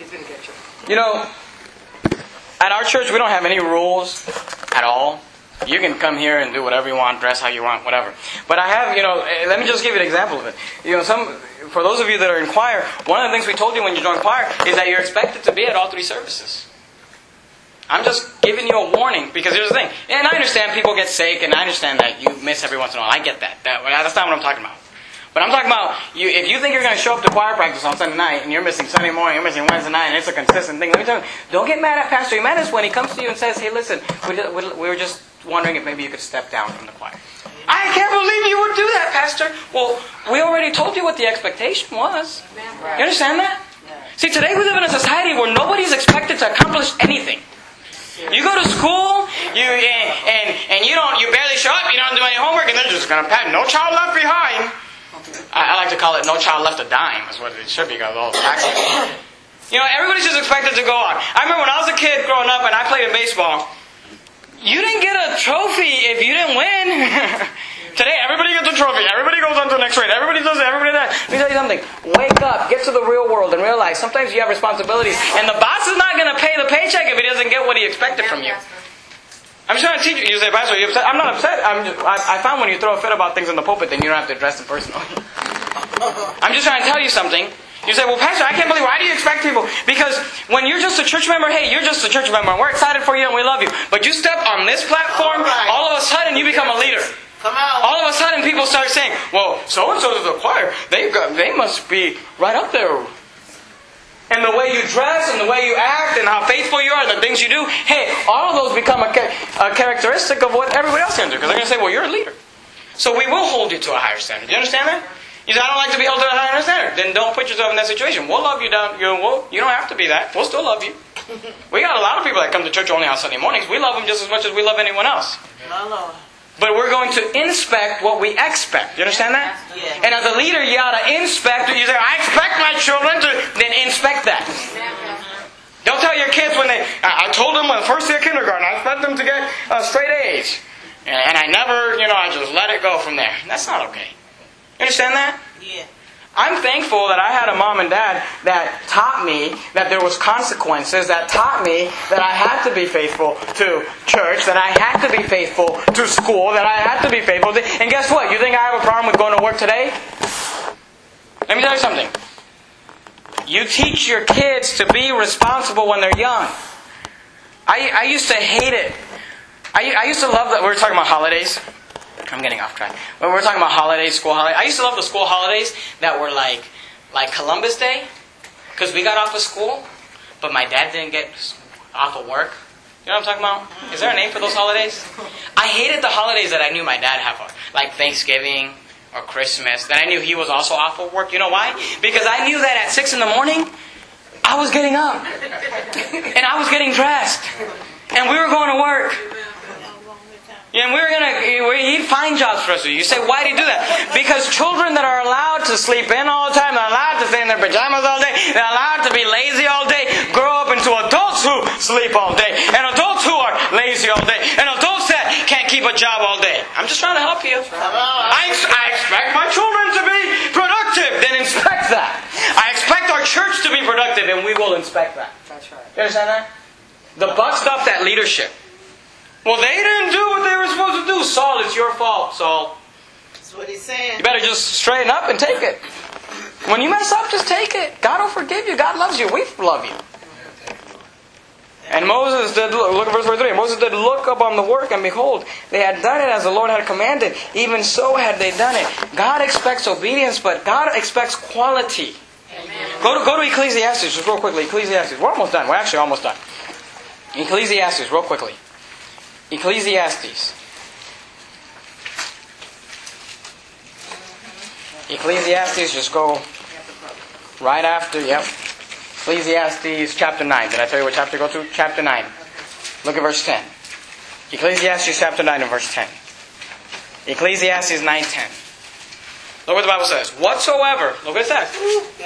At our church, we don't have any rules at all. You can come here and do whatever you want, dress how you want, whatever. But I have, let me just give you an example of it. For those of you that are in choir, one of the things we told you when you join choir is that you're expected to be at all 3 services. I'm just giving you a warning, because here's the thing. And I understand people get sick, and I understand that you miss every once in a while. I get that. That's not what I'm talking about. But I'm talking about, if you think you're going to show up to choir practice on Sunday night, and you're missing Sunday morning, you're missing Wednesday night, and it's a consistent thing, let me tell you, don't get mad at Pastor Jimenez when he comes to you and says, hey, listen, we were just wondering if maybe you could step down from the choir. I can't believe you would do that, Pastor. Well, we already told you what the expectation was. You understand that? See, today we live in a society where nobody's expected to accomplish anything. You go to school, you barely show up, you don't do any homework, and they're just going to pat no child left behind. I like to call it no child left a dime, is what it should be, because all the taxes. Everybody's just expected to go on. I remember when I was a kid growing up and I played in baseball, you didn't get a trophy if you didn't win. Today, everybody gets a trophy. Everybody goes on to the next grade. Everybody does it. Everybody does that. Let me tell you something. Wake up. Get to the real world and realize sometimes you have responsibilities. And the boss is not going to pay the paycheck if he doesn't get what he expected from you. I'm just trying to teach you. You say, Pastor, are you upset? I'm not upset. I found when you throw a fit about things in the pulpit, then you don't have to address them personally. I'm just trying to tell you something. You say, well, Pastor, I can't believe, why do you expect people? Because when you're just a church member, hey, you're just a church member, and we're excited for you and we love you. But you step on this platform, all of a sudden you become a leader. Come on. All of a sudden people start saying, well, so-and-so is the choir. They must be right up there. And the way you dress and the way you act and how faithful you are and the things you do, hey, all of those become a characteristic of what everybody else can do. Because they're going to say, well, you're a leader. So we will hold you to a higher standard. Do you understand that? You say, I don't like to be held to a higher standard. Then don't put yourself in that situation. We'll love you down. You don't have to be that. We'll still love you. We got a lot of people that come to church only on Sunday mornings. We love them just as much as we love anyone else. My Lord. But we're going to inspect what we expect. You understand that? Yeah. And as a leader, you ought to inspect. You say, I expect my children to, then inspect that. Don't tell your kids when I told them when the first day of kindergarten, I expect them to get straight A's. And I never, I just let it go from there. That's not okay. You understand that? Yeah. I'm thankful that I had a mom and dad that taught me that there was consequences, that taught me that I had to be faithful to church, that I had to be faithful to school, that I had to be faithful to... And guess what? You think I have a problem with going to work today? Let me tell you something. You teach your kids to be responsible when they're young. I used to hate it. I used to love that. We were talking about holidays. I'm getting off track. When we're talking about holidays, school holidays, I used to love the school holidays that were like Columbus Day, because we got off of school, but my dad didn't get off of work. You know what I'm talking about? Is there a name for those holidays? I hated the holidays that I knew my dad had, like Thanksgiving or Christmas, that I knew he was also off of work. You know why? Because I knew that at 6 in the morning, I was getting up, and I was getting dressed, and we were going to work. And he'd find jobs for us to do. You say, why did he do that? Because children that are allowed to sleep in all the time, they're allowed to stay in their pajamas all day, they're allowed to be lazy all day, grow up into adults who sleep all day, and adults who are lazy all day, and adults that can't keep a job all day. I'm just trying to help you. I expect my children to be productive, then inspect that. I expect our church to be productive, and we will inspect that. That's right. You understand that? The buck stopped at leadership. Well, they didn't do what they were supposed to do. Saul, it's your fault, Saul. That's what he's saying. You better just straighten up and take it. When you mess up, just take it. God will forgive you. God loves you. We love you. And Moses did, look at verse 43. Moses did look upon the work, and behold, they had done it as the Lord had commanded. Even so had they done it. God expects obedience, but God expects quality. Amen. Go to Ecclesiastes, just real quickly. Ecclesiastes. We're almost done. We're actually almost done. Ecclesiastes, real quickly. Ecclesiastes. Ecclesiastes, just go right after, yep. Ecclesiastes chapter 9. Did I tell you what chapter to go to? Chapter 9. Look at verse 10. Ecclesiastes chapter 9 and verse 10. Ecclesiastes 9:10. Look what the Bible says. Whatsoever, look what it says.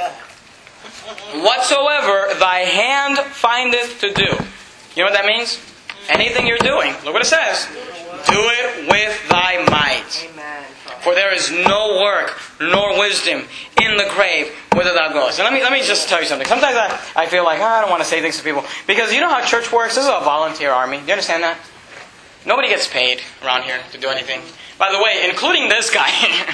Whatsoever thy hand findeth to do. You know what that means? Anything you're doing, look what it says. Do it with thy might. Amen. For there is no work nor wisdom in the grave whither thou goest. And let me just tell you something. Sometimes I feel like I don't want to say things to people. Because you know how church works? This is a volunteer army. Do you understand that? Nobody gets paid around here to do anything. By the way, including this guy.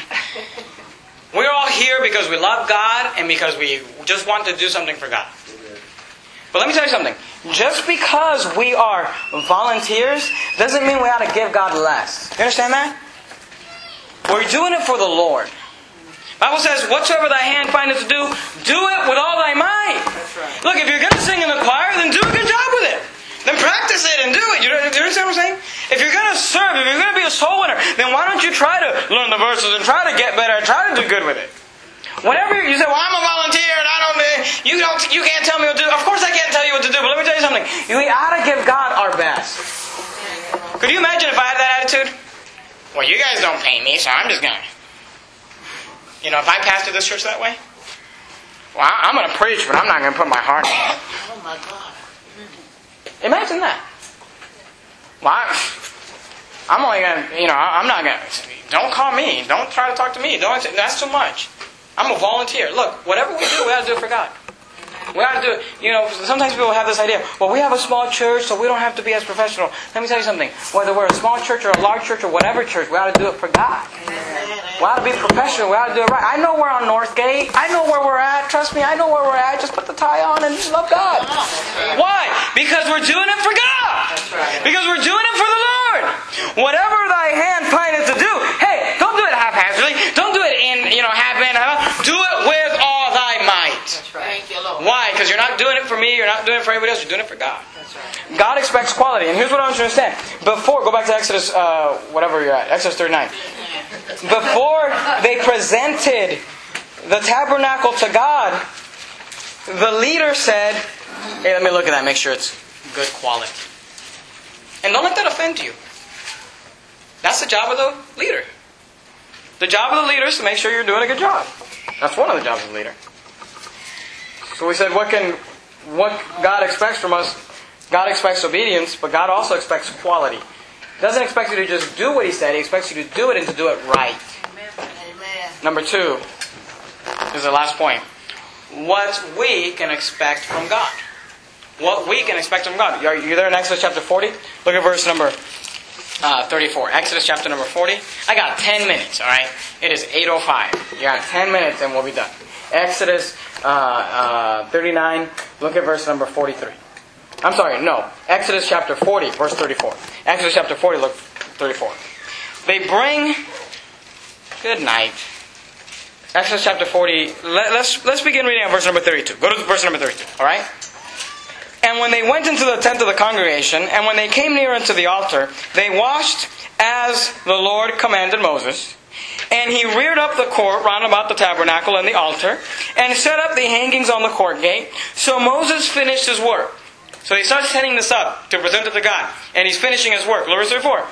We're all here because we love God and because we just want to do something for God. But let me tell you something. Just because we are volunteers doesn't mean we ought to give God less. You understand that? We're doing it for the Lord. The Bible says, whatsoever thy hand findeth to do, do it with all thy might. That's right. Look, if you're going to sing in the choir, then do a good job with it. Then practice it and do it. You understand what I'm saying? If you're going to serve, if you're going to be a soul winner, then why don't you try to learn the verses and try to get better and try to do good with it? Whenever you say, well, I'm a volunteer and you can't tell me what to do. Of course I can't tell you what to do, but let me tell you something. We ought to give God our best. Could you imagine if I had that attitude? Well, you guys don't pay me, so I'm just going to. You know, if I pastored this church that way, well, I'm going to preach, but I'm not going to put my heart in it. Oh my God. Imagine that. Well, I'm only going to, I'm not going to. Don't call me. Don't try to talk to me. That's too much. I'm a volunteer. Look, whatever we do, we ought to do it for God. We ought to do it. Sometimes people have this idea, well, we have a small church, so we don't have to be as professional. Let me tell you something. Whether we're a small church or a large church or whatever church, we ought to do it for God. We ought to be professional. We ought to do it right. I know we're on Northgate. I know where we're at. Trust me, I know where we're at. Just put the tie on and love God. Why? Because we're doing it for God. Because we're doing it for the Lord. Whatever thy hand findeth to do, hey, don't do it haphazardly. Don't do it in, half-hand. Do it with all thy might. Thank you, Lord. Why? Because you're not doing it for me, you're not doing it for anybody else, you're doing it for God. That's right. God expects quality. And here's what I want you to understand. Go back to Exodus, whatever you're at, Exodus 39. Before they presented the tabernacle to God, the leader said, hey, let me look at that, make sure it's good quality. And don't let that offend you. That's the job of the leader. The job of the leader is to make sure you're doing a good job. That's one of the jobs of the leader. So we said, what God expects from us? God expects obedience, but God also expects quality. He doesn't expect you to just do what He said. He expects you to do it and to do it right. Amen. Number 2 is the last point. What we can expect from God. What we can expect from God. You're there in Exodus chapter 40? Look at verse number 34. Exodus chapter number 40. I got 10 minutes, alright? It is 8:05. You got 10 minutes and we'll be done. Exodus 39. Look at verse number 43. I'm sorry, no. Exodus chapter 40, verse 34. Exodus chapter 40, look, 34. they bring... Good night. Exodus chapter 40. Let's begin reading at verse number 32. Go to verse number 32. All right? And when they went into the tent of the congregation, and when they came near unto the altar, they washed as the Lord commanded Moses. And he reared up the court round about the tabernacle and the altar, and set up the hangings on the court gate. So Moses finished his work. So he starts setting this up to present it to God. And he's finishing his work. Verse 34.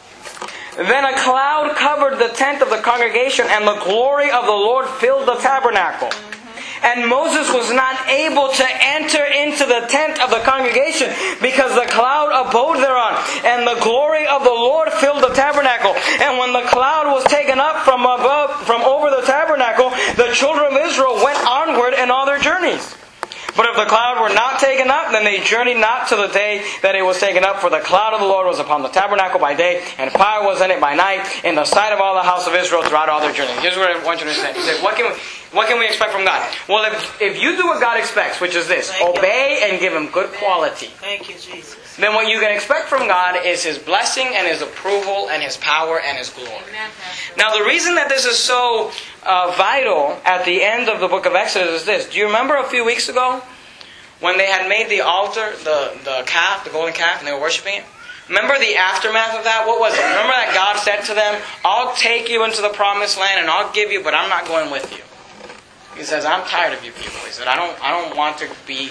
Then a cloud covered the tent of the congregation, and the glory of the Lord filled the tabernacle. And Moses was not able to enter into the tent of the congregation, because the cloud abode thereon, and the glory of the Lord filled the tabernacle. And when the cloud was taken up from over the tabernacle, the children of Israel went onward in all their journeys. But if the cloud were not taken up, then they journeyed not to the day that it was taken up. For the cloud of the Lord was upon the tabernacle by day, and fire was in it by night, in the sight of all the house of Israel throughout all their journeys. Here's what I want you to understand. You say, what can we expect from God? Well, if you do what God expects, which is this, obey and give Him good quality. Thank you, Jesus. Then what you can expect from God is His blessing and His approval and His power and His glory. Now, the reason that this is so vital at the end of the book of Exodus is this. Do you remember a few weeks ago when they had made the altar, the calf, the golden calf, and they were worshiping it? Remember the aftermath of that? What was it? Remember that God said to them, I'll take you into the promised land and I'll give you, but I'm not going with you. He says, I'm tired of you people. He said, I don't want to be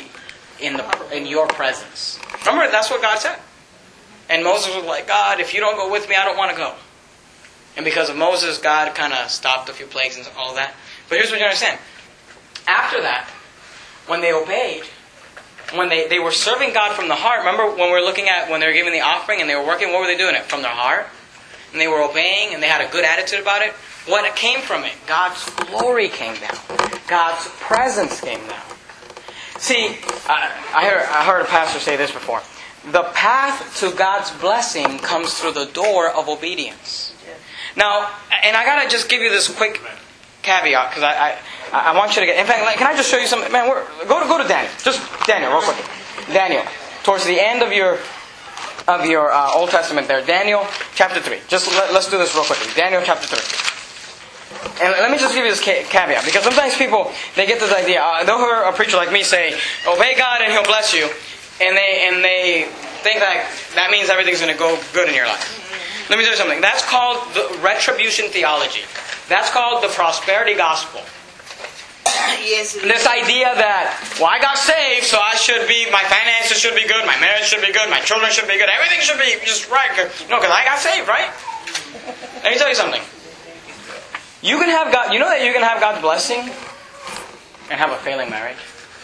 in your presence. Remember, that's what God said. And Moses was like, God, if you don't go with me, I don't want to go. And because of Moses, God kind of stopped a few plagues and all that. But here's what you understand. After that, when they obeyed, when they were serving God from the heart, remember when we were looking at when they were giving the offering and they were working, what were they doing it? From their heart? And they were obeying and they had a good attitude about it. What came from it? God's glory came down. God's presence came down. See, I heard a pastor say this before. The path to God's blessing comes through the door of obedience. Now, and I gotta just give you this quick caveat because I want you to get. In fact, can I just show you something? Man, go to Daniel. Just Daniel, real quick. Daniel, towards the end of your Old Testament, there, Daniel chapter 3. Just let's do this real quickly. Daniel chapter 3. And let me just give you this caveat, because sometimes people, they get this idea. They'll hear a preacher like me say, obey God and He'll bless you. And they think that means everything's going to go good in your life. Let me tell you something. That's called the retribution theology. That's called the prosperity gospel. Yes. This idea that, well, I got saved, so my finances should be good, my marriage should be good, my children should be good, everything should be just right. No, because I got saved, right? Let me tell you something. You can have God. You know that you can have God's blessing and have a failing marriage.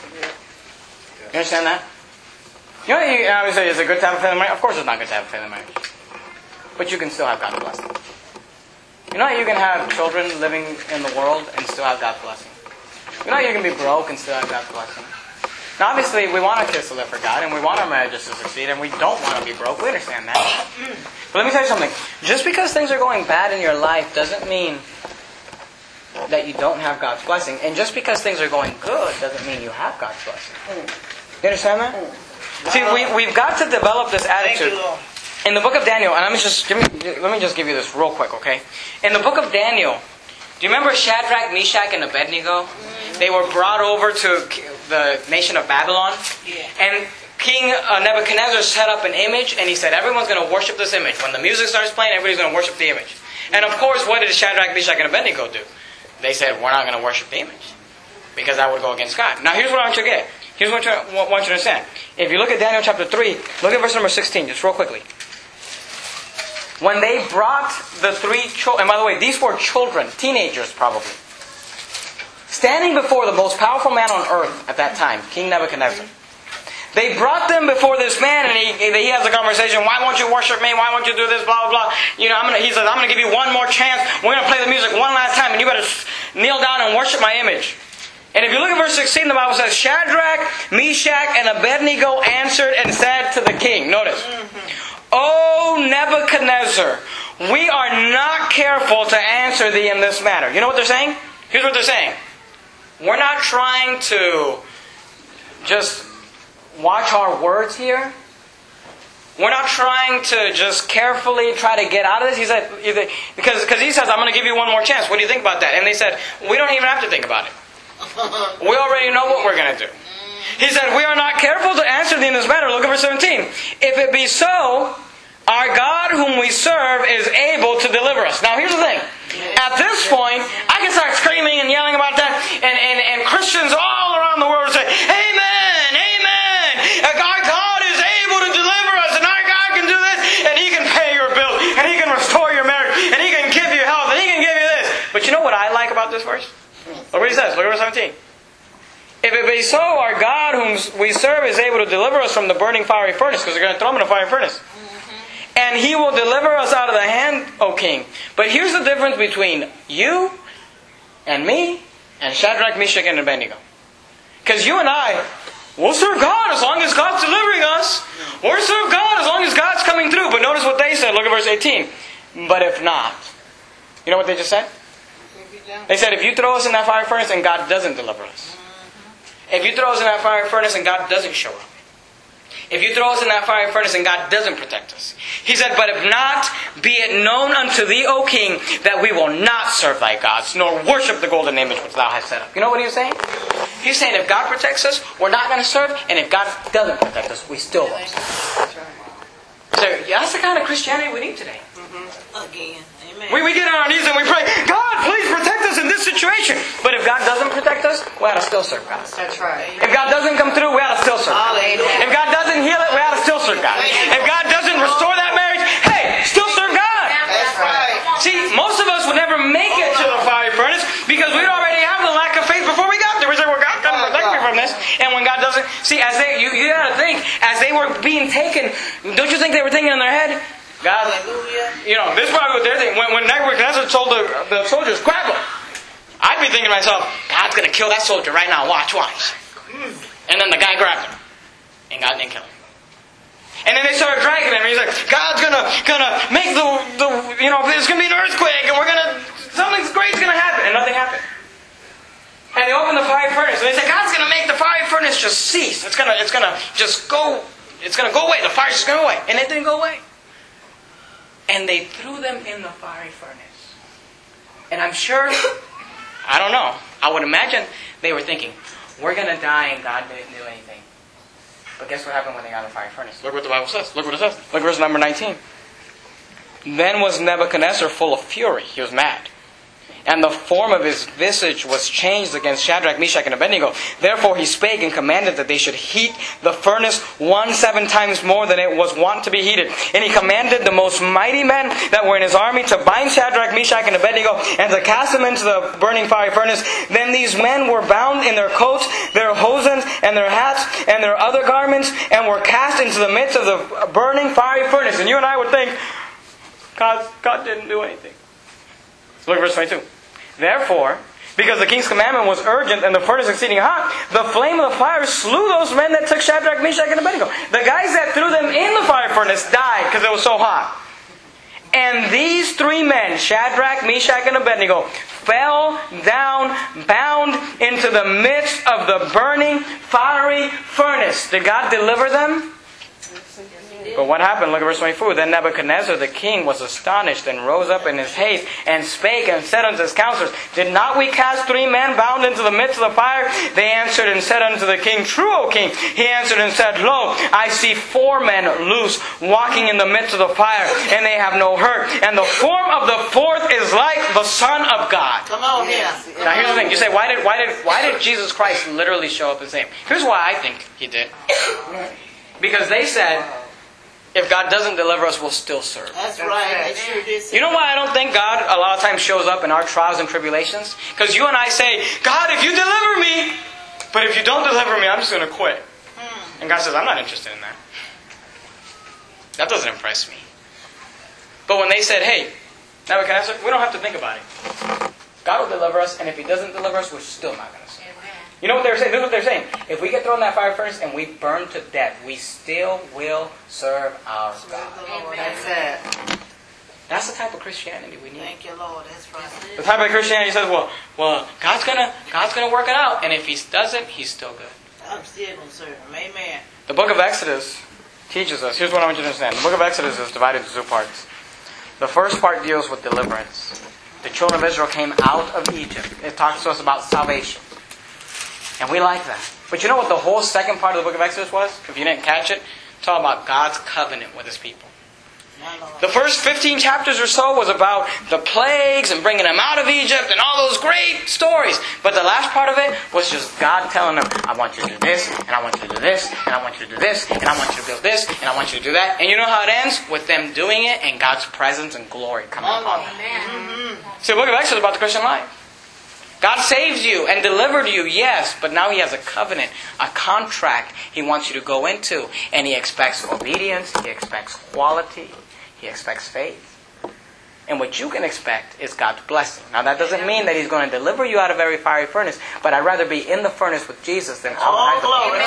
You understand that? You know that you always say, is it good to have a failing marriage? Of course, it's not good to have a failing marriage, but you can still have God's blessing. You know that you can have children living in the world and still have God's blessing. You know that you can be broke and still have God's blessing. Now, obviously, we want our kids to live for God, and we want our marriages to succeed, and we don't want to be broke. We understand that. But let me tell you something. Just because things are going bad in your life doesn't mean that you don't have God's blessing. And just because things are going good doesn't mean you have God's blessing. You understand that? See, we've got to develop this attitude. In the book of Daniel, and let me just give you this real quick, okay? In the book of Daniel, do you remember Shadrach, Meshach, and Abednego? They were brought over to the nation of Babylon. And King Nebuchadnezzar set up an image, and he said, everyone's going to worship this image. When the music starts playing, everybody's going to worship the image. And of course, what did Shadrach, Meshach, and Abednego do? They said, we're not going to worship the image, because that would go against God. Now, here's what I want you to get. Here's what I want you to understand. If you look at Daniel chapter 3, look at verse number 16, just real quickly. When they brought the 3 children, and by the way, these were children, teenagers probably, standing before the most powerful man on earth at that time, King Nebuchadnezzar. They brought them before this man, and he has a conversation. Why won't you worship me? Why won't you do this? Blah, blah, blah. You know, he says, I'm going to give you one more chance. We're going to play the music one last time, and you better kneel down and worship my image. And if you look at verse 16, the Bible says, Shadrach, Meshach, and Abednego answered and said to the king. Notice. O Nebuchadnezzar, we are not careful to answer thee in this matter. You know what they're saying? Here's what they're saying. We're not trying to just watch our words here. We're not trying to just carefully try to get out of this. He said, because he says, I'm going to give you one more chance. What do you think about that? And they said, we don't even have to think about it. We already know what we're going to do. He said, we are not careful to answer thee in this matter. Look at verse 17. If it be so, our God whom we serve is able to deliver us. Now here's the thing. At this point, I can start screaming and yelling about that. And Christians all around the world say, Amen! Amen! Our God is able to deliver us. And our God can do this. And He can pay your bills. And He can restore your marriage. And He can give you health. And He can give you this. But you know what I like about this verse? Look what he says. Look at verse 17. If it be so, our God whom we serve is able to deliver us from the burning fiery furnace. Because they're going to throw him in a fiery furnace. And He will deliver us out of the hand, O King. But here's the difference between you and me and Shadrach, Meshach, and Abednego. Because you and I, we'll serve God as long as God's delivering us. We'll serve God as long as God's coming through. But notice what they said. Look at verse 18. But if not. You know what they just said? They said, if you throw us in that fire furnace and God doesn't deliver us. If you throw us in that fire furnace and God doesn't show up. If you throw us in that fire furnace and God doesn't protect us. He said, but if not, be it known unto thee, O King, that we will not serve thy gods, nor worship the golden image which thou hast set up. You know what he was saying? He's saying if God protects us, we're not going to serve. And if God doesn't protect us, we still won't serve. So that's the kind of Christianity we need today. Again. Amen. We get on our knees and we pray, God, please protect us in this situation. But if God doesn't protect us, we ought to still serve God. That's right. If God doesn't come through, we ought to still serve God. If God doesn't heal it, we ought to still serve God. If God doesn't restore that marriage, hey, still serve God. That's right. See, most of us would never make it to the fiery furnace because we'd already have the lack of faith before we got there. We say, well, God doesn't protect me from this. And when God doesn't, see, you got to think, as they were being taken, don't you think they were thinking in their head, God, you know, this is probably what they're thinking. When Nebuchadnezzar told the soldiers, grab him, I'd be thinking to myself, God's going to kill that soldier right now. Watch. And then the guy grabbed him. And God didn't kill him. And then they started dragging him. And he's like, God's going to make there's going to be an earthquake. And something great's going to happen. And nothing happened. And they opened the fiery furnace. And they said, God's going to make the fiery furnace just cease. It's going to just go. It's going to go away. The fire's just going to go away. And it didn't go away. And they threw them in the fiery furnace. And I'm sure, I don't know, I would imagine they were thinking, we're going to die and God didn't do anything. But guess what happened when they got in the fiery furnace? Look what the Bible says. Look what it says. Look at verse number 19. Then was Nebuchadnezzar full of fury. He was mad. And the form of his visage was changed against Shadrach, Meshach, and Abednego. Therefore he spake and commanded that they should heat the furnace 17 times more than it was wont to be heated. And he commanded the most mighty men that were in his army to bind Shadrach, Meshach, and Abednego and to cast them into the burning fiery furnace. Then these men were bound in their coats, their hosens, and their hats, and their other garments, and were cast into the midst of the burning fiery furnace. And you and I would think, God didn't do anything. Look at verse 22. Therefore, because the king's commandment was urgent and the furnace exceeding hot, the flame of the fire slew those men that took Shadrach, Meshach, and Abednego. The guys that threw them in the fire furnace died because it was so hot. And these three men, Shadrach, Meshach, and Abednego, fell down, bound into the midst of the burning fiery furnace. Did God deliver them? But what happened? Look at verse 24. Then Nebuchadnezzar the king was astonished and rose up in his haste and spake and said unto his counselors, Did not we cast three men bound into the midst of the fire? They answered and said unto the king, True, O king. He answered and said, Lo, I see 4 men loose walking in the midst of the fire, and they have no hurt. And the form of the fourth is like the Son of God. Come on here. Now here's the thing. You say, why did Jesus Christ literally show up and say him? Here's why I think he did. Because they said, if God doesn't deliver us, we'll still serve. That's right. They sure did. You know why I don't think God a lot of times shows up in our trials and tribulations? Because you and I say, God, if you deliver me, but if you don't deliver me, I'm just going to quit. And God says, I'm not interested in that. That doesn't impress me. But when they said, hey, Nebuchadnezzar, we don't have to think about it. God will deliver us, and if He doesn't deliver us, we're still not going to serve. You know what they're saying? This is what they're saying. If we get thrown in that fire furnace and we burn to death, we still will serve our God. That's it. That's the type of Christianity we need. Thank you, Lord. That's right. The type of Christianity says, well, God's gonna work it out, and if He doesn't, He's still good. I'm still going to serve Him. Amen. The book of Exodus teaches us. Here's what I want you to understand. The book of Exodus is divided into two parts. The first part deals with deliverance. The children of Israel came out of Egypt. It talks to us about salvation. And we like that. But you know what the whole second part of the book of Exodus was? If you didn't catch it, it's all about God's covenant with His people. The first 15 chapters or so was about the plagues and bringing them out of Egypt and all those great stories. But the last part of it was just God telling them, I want you to do this, and I want you to do this, and I want you to do this, and I want you to build this, and I want you to do that. And you know how it ends? With them doing it and God's presence and glory coming upon them. So the book of Exodus is about the Christian life. God saves you and delivered you, yes, but now He has a covenant, a contract He wants you to go into. And He expects obedience, He expects quality, He expects faith. And what you can expect is God's blessing. Now that doesn't mean that He's going to deliver you out of every fiery furnace, but I'd rather be in the furnace with Jesus than outside the furnace.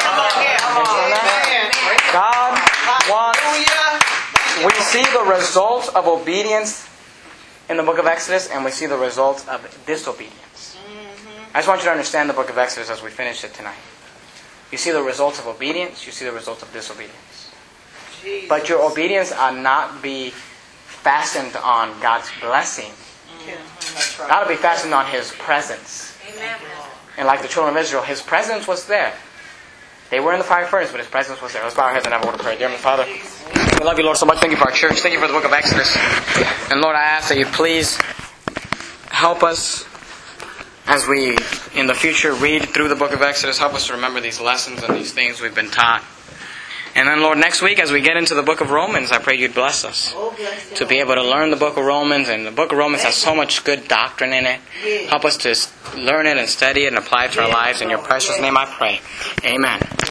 God wants, we see the results of obedience in the book of Exodus, and we see the results of disobedience. I just want you to understand the book of Exodus as we finish it tonight. You see the results of obedience, you see the results of disobedience. But your obedience ought not be fastened on God's blessing. It ought to be fastened on His presence. And like the children of Israel, His presence was there. They were in the fire furnace, but His presence was there. Let's bow our heads and have a word of prayer. Dear Father, we love You, Lord, so much. Thank You for our church. Thank You for the book of Exodus. And Lord, I ask that You please help us as we, in the future, read through the book of Exodus. Help us to remember these lessons and these things we've been taught. And then, Lord, next week, as we get into the book of Romans, I pray You'd bless us to be able to learn the book of Romans. And the book of Romans has so much good doctrine in it. Help us to learn it and study it and apply it to our lives. In Your precious name I pray. Amen.